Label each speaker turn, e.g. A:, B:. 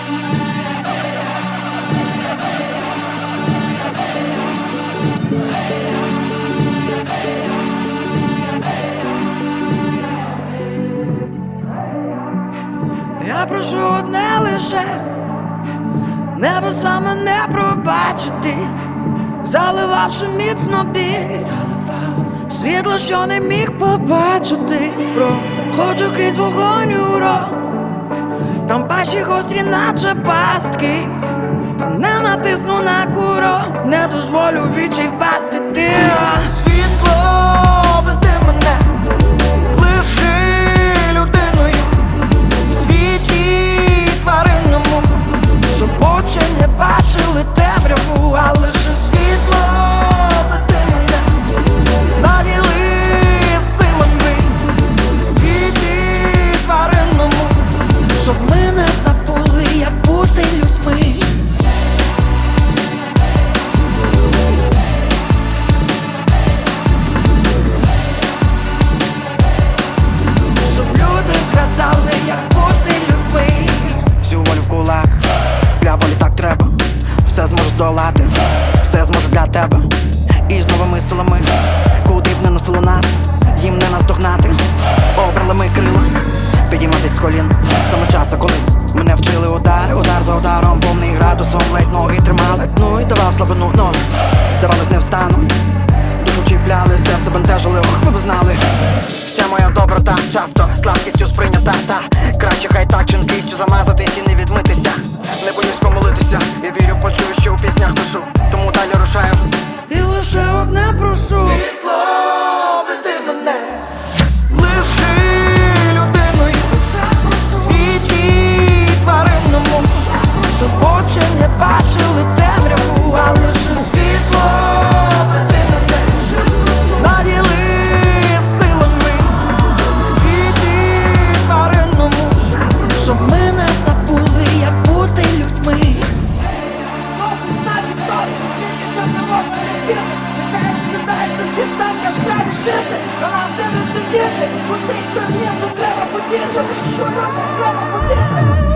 A: Я прошу одне лише небеса мене пробачити, заливавши міцно біль, світло, що не міг побачити. Проходжу крізь вогонь у ров, там пащі гострі, наче пастки, та не натисну на курок, не дозволю вічі впасти. Ти світло, веди мене, лиши людиною в світі тваринному, щоб очі не бачили темряву, а лише світло, веди мене, наділи силами в світі тваринному, щоб ми не забули, як бути людьми. Щоб люди згадали, як бути людьми.
B: Всю волю в кулак, для волі так треба. Все зможу здолати, все зможу для тебе. І з новими силами, куди б не носило нас, їм не наздогнати. Обрали ми крила, підійматись з колін. Саме час, коли мене вчили удар за ударом, повний градусом, ледь ноги тримали. Ну і давав слабину, но здавалось, не встану. Душу чіпляли, серце бентежили, ох, ви б знали. Вся моя доброта часто слабкістю сприйнята, та краще хай так, чим злістю замазатись і не відмитися. Не боюсь помолитися, я вірю, почую, що у піснях пишу, тому далі рушаю.
A: І лише одне прошу:
B: Світло, веди мене, лиши людиною в світі тваринному,
A: щоб очі не бачили темряву, а лише світло, веди мене,
B: наділи силами
A: в світі тваринному, щоб ми не забули, як бути людьми.
C: Досить, значить досить, більше не можна терпіти. Нехай скидається всі станки, вкрай жити. До нас дивляться діти, у тих, хто вмів, то треба подіти. Що робить, треба подіти.